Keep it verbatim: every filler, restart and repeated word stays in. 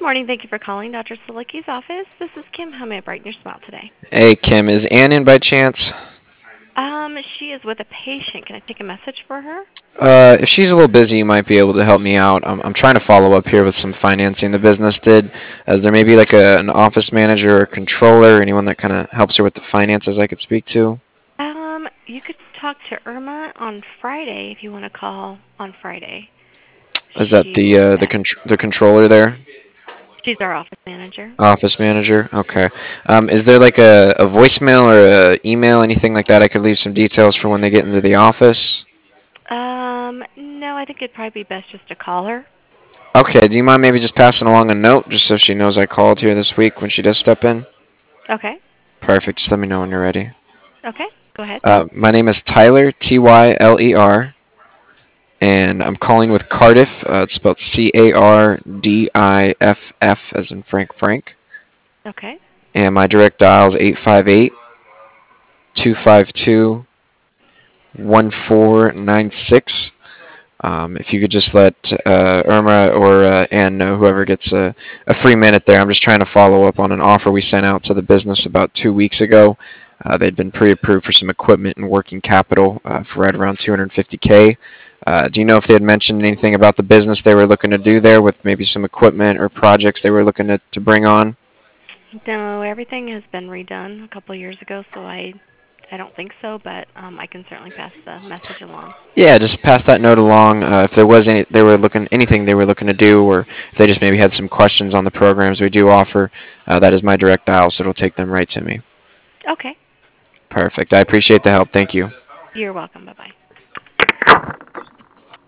Morning. Thank you for calling Doctor Salicki's office. This is Kim. How may I brighten your smile today? Hey, Kim, is Ann in by chance? Um, she is with a patient. Can I take a message for her? Uh, if she's a little busy, you might be able to help me out. I'm, I'm trying to follow up here with some financing the business did. Is there maybe like a, an office manager or controller, anyone that kind of helps her with the finances I could speak to? Um, you could talk to Irma on Friday if you want to call on Friday. Is that She the will be uh, the back. contr the controller there? She's our office manager. Office manager? Okay. Um, is there like a, a voicemail or a email, anything like that I could leave some details for when they get into the office? Um, no, I think it'd probably be best just to call her. Okay, do you mind maybe just passing along a note just so she knows I called here this week when she does step in? Okay. Perfect. Just let me know when you're ready. Okay. Go ahead. Uh, my name is Tyler, T Y L E R, and I'm calling with Cardiff. Uh, it's spelled C A R D I F F as in Frank Frank. Okay. And my direct dial is eight five eight, two five two, one four nine six. Um, if you could just let uh, Irma or uh, Ann know, whoever gets a, a free minute there. I'm just trying to follow up on an offer we sent out to the business about two weeks ago. Uh, they'd been pre-approved for some equipment and working capital uh, for right around two hundred fifty K. Uh, do you know if they had mentioned anything about the business they were looking to do there with maybe some equipment or projects they were looking to, to bring on? No, everything has been redone a couple of years ago, so I I don't think so, but um, I can certainly pass the message along. Yeah, just pass that note along. Uh, if there was any, they were looking anything they were looking to do, or if they just maybe had some questions on the programs we do offer, uh, that is my direct dial, so it'll take them right to me. Okay. Perfect. I appreciate the help. Thank you. You're welcome. Bye-bye.